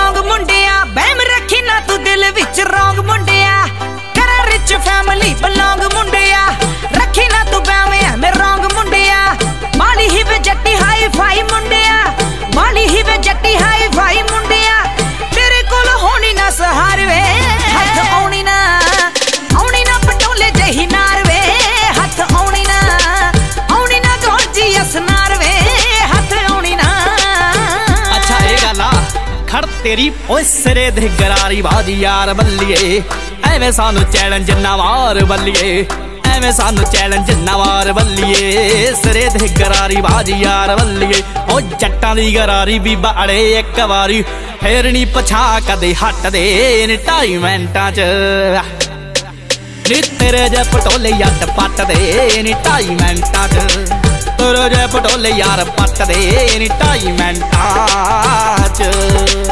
Strong मुंडिया बहम रखी ना तू दिल विच रोंग मुंडिया कर रिच फैमिली बिलोंग मुंडिया रखी ना तू बहम मैं रोंग मुंडिया माली ही वे जट्टी हाई फाई मुंडिया माली ही वे जट्टी हाई फाई मुंडिया तेरे कोल होनी ना सहार वे हथ आउणी ना पटोले जही नार वे हथ आउणी ना गोरजी असनार वे हथ आउणी ना। अच्छा ये गल आ खड़ तेरी ओए सिरे दे गरारी बाजी यार बल्लिए एवें सानू चैलेंज ना मार बल्लिए एवें सानू चैलेंज ना मार बल्लिए सिरे दे गरारी बाजी यार बल्लिए ओ जट्टां दी गरारी भी बाड़े एक वारी फिर नी पछा कदे हट दे नी 2.5 मिंटां च नी तेरे जे पटोले यार पट दे नी 2.5 मिंटां च तेरे जे पटोले यार पट दे नी 2.5 मिंटां च।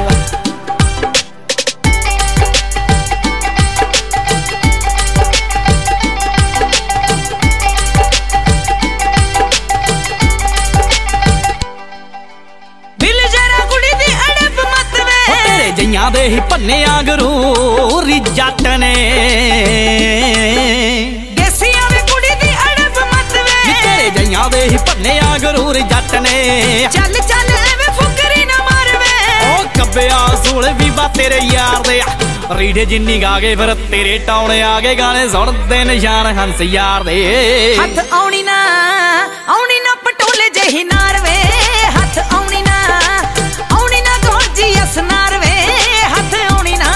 जइयां दे ही भन्ने आंगरू जट ने देसियां दी कुड़ी दी अड़ब मत वे तेरे जइयां दे ही भन्ने आंगरू जट ने चल चल एवें फुकरी ना मार वे ओ कब्बिया सूल भी बा तेरे यार दे रीढ़े जिन्नी गा गए फिर तेरे टौने आ गए गाने सुनदे निशान हंस यार दे हथ आउणी ना पटोले जही नार वे हथ आउणी ना गोरजी असनार वे हथ आउणी ना।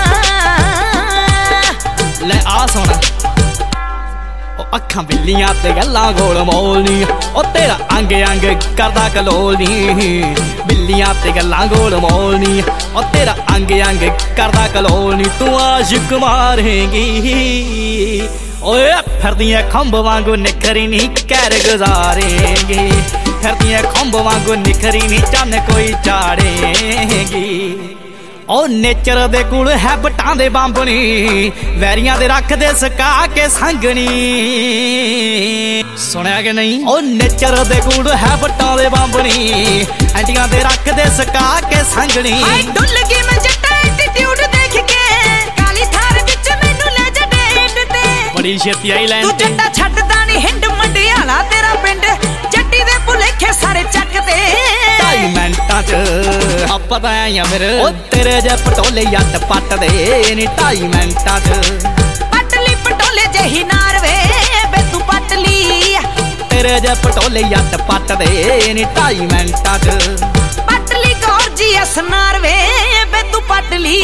ले आ सोना ओ अखां बिल्लियां ते गल्लां गोल मोलनी ओ तेरा अंग अंग करदा कलोलनी बिल्लियां ते गल्लां गोल मोलनी ओ तेरा अंग अंग करदा कलोलनी तू आशिक मारेगी ओए फिरदियां खंभ वांगू निखरी नी कैर गुजारेगी फिरदियां खंभ वांगू निखरी नी चन्न कोई चाड़ेगी ओ नेचर दे कुल है बटां दे बांबनी वैरियां दे रख दे सका के संगनी सुनिया कि नहीं ओ नेचर दे कुल है बटां दे बांबनी एंटियां दे रख दे सका के संगनी डुल गई मैं जट्टा एटीट्यूड देख के काली थार विच मैनू ले जा डेट ते बड़ी छेती आई लैन तू जट्टा छड्डदा नी हिंड मंडियाला तेरा पिंड जट्टी दे भुलेखे सारे चक दे 2.5 मिंटां च पता आइयां फिर ओ तेरे जे पटोले याद पट दे नी 2.5 मिंटां च पटली पटोले जही नार वे बे तू पटली तेरे जे पटोले याद पट दे नी 2.5 मिंटां च पटली गोरजी असनार वे बे तू पटली।